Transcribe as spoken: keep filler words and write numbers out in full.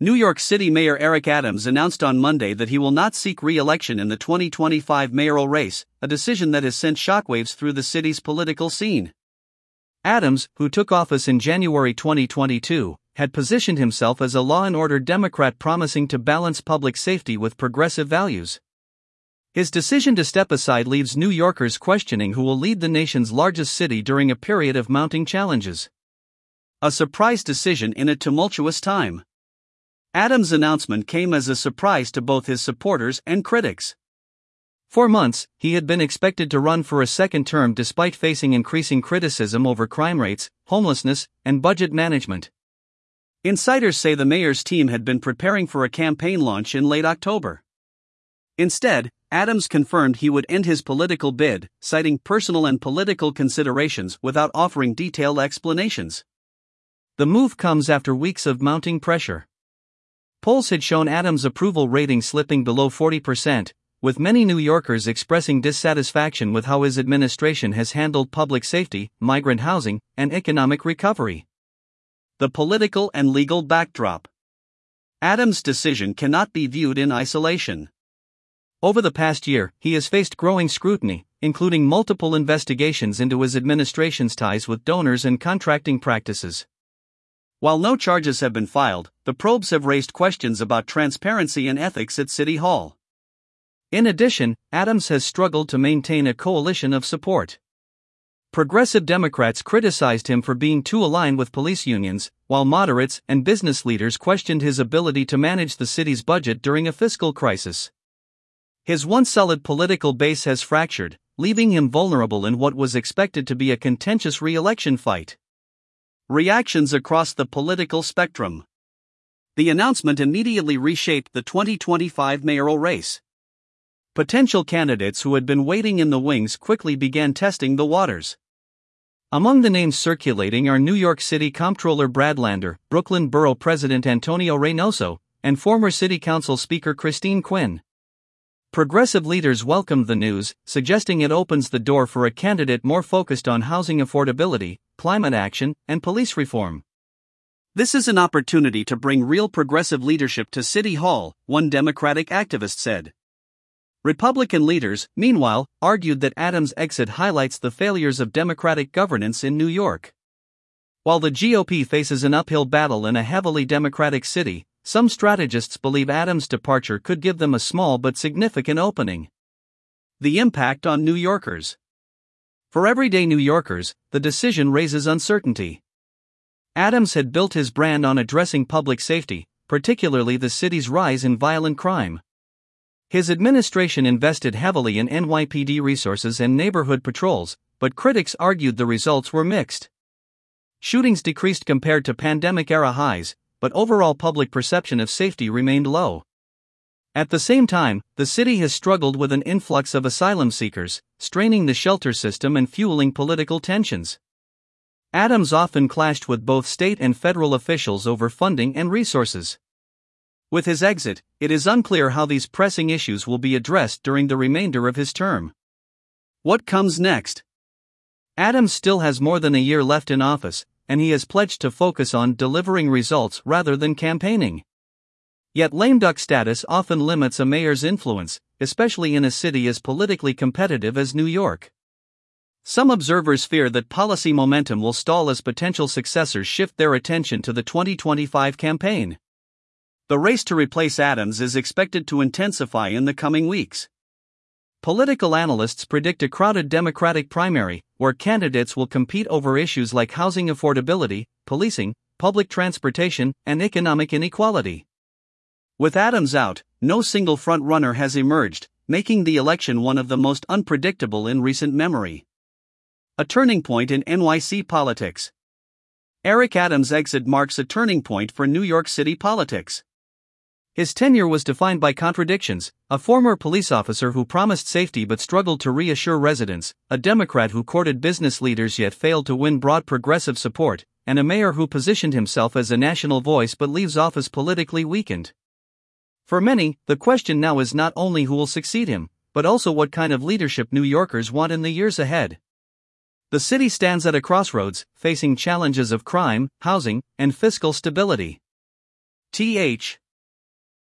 New York City Mayor Eric Adams announced on Monday that he will not seek re-election in the twenty twenty-five mayoral race, a decision that has sent shockwaves through the city's political scene. Adams, who took office in January twenty twenty-two, had positioned himself as a law-and-order Democrat promising to balance public safety with progressive values. His decision to step aside leaves New Yorkers questioning who will lead the nation's largest city during a period of mounting challenges. A surprise decision in a tumultuous time. Adams' announcement came as a surprise to both his supporters and critics. For months, he had been expected to run for a second term despite facing increasing criticism over crime rates, homelessness, and budget management. Insiders say the mayor's team had been preparing for a campaign launch in late October. Instead, Adams confirmed he would end his political bid, citing personal and political considerations without offering detailed explanations. The move comes after weeks of mounting pressure. Polls had shown Adams' approval rating slipping below forty percent, with many New Yorkers expressing dissatisfaction with how his administration has handled public safety, migrant housing, and economic recovery. The political and legal backdrop. Adams' decision cannot be viewed in isolation. Over the past year, he has faced growing scrutiny, including multiple investigations into his administration's ties with donors and contracting practices. While no charges have been filed, the probes have raised questions about transparency and ethics at City Hall. In addition, Adams has struggled to maintain a coalition of support. Progressive Democrats criticized him for being too aligned with police unions, while moderates and business leaders questioned his ability to manage the city's budget during a fiscal crisis. His once solid political base has fractured, leaving him vulnerable in what was expected to be a contentious re-election fight. Reactions across the political spectrum. The announcement immediately reshaped the twenty twenty-five mayoral race. Potential candidates who had been waiting in the wings quickly began testing the waters. Among the names circulating are New York City Comptroller Brad Lander, Brooklyn Borough President Antonio Reynoso, and former City Council Speaker Christine Quinn. Progressive leaders welcomed the news, suggesting it opens the door for a candidate more focused on housing affordability, climate action, and police reform. This is an opportunity to bring real progressive leadership to City Hall, one Democratic activist said. Republican leaders, meanwhile, argued that Adams' exit highlights the failures of Democratic governance in New York. While the G O P faces an uphill battle in a heavily Democratic city, some strategists believe Adams' departure could give them a small but significant opening. The impact on New Yorkers. For everyday New Yorkers, the decision raises uncertainty. Adams had built his brand on addressing public safety, particularly the city's rise in violent crime. His administration invested heavily in N Y P D resources and neighborhood patrols, but critics argued the results were mixed. Shootings decreased compared to pandemic-era highs, but overall public perception of safety remained low. At the same time, the city has struggled with an influx of asylum seekers, straining the shelter system and fueling political tensions. Adams often clashed with both state and federal officials over funding and resources. With his exit, it is unclear how these pressing issues will be addressed during the remainder of his term. What comes next? Adams still has more than a year left in office, and he has pledged to focus on delivering results rather than campaigning. Yet lame duck status often limits a mayor's influence, especially in a city as politically competitive as New York. Some observers fear that policy momentum will stall as potential successors shift their attention to the twenty twenty-five campaign. The race to replace Adams is expected to intensify in the coming weeks. Political analysts predict a crowded Democratic primary, where candidates will compete over issues like housing affordability, policing, public transportation, and economic inequality. With Adams out, no single front-runner has emerged, making the election one of the most unpredictable in recent memory. A turning point in N Y C politics. Eric Adams' exit marks a turning point for New York City politics. His tenure was defined by contradictions: a former police officer who promised safety but struggled to reassure residents, a Democrat who courted business leaders yet failed to win broad progressive support, and a mayor who positioned himself as a national voice but leaves office politically weakened. For many, the question now is not only who will succeed him, but also what kind of leadership New Yorkers want in the years ahead. The city stands at a crossroads, facing challenges of crime, housing, and fiscal stability. Th.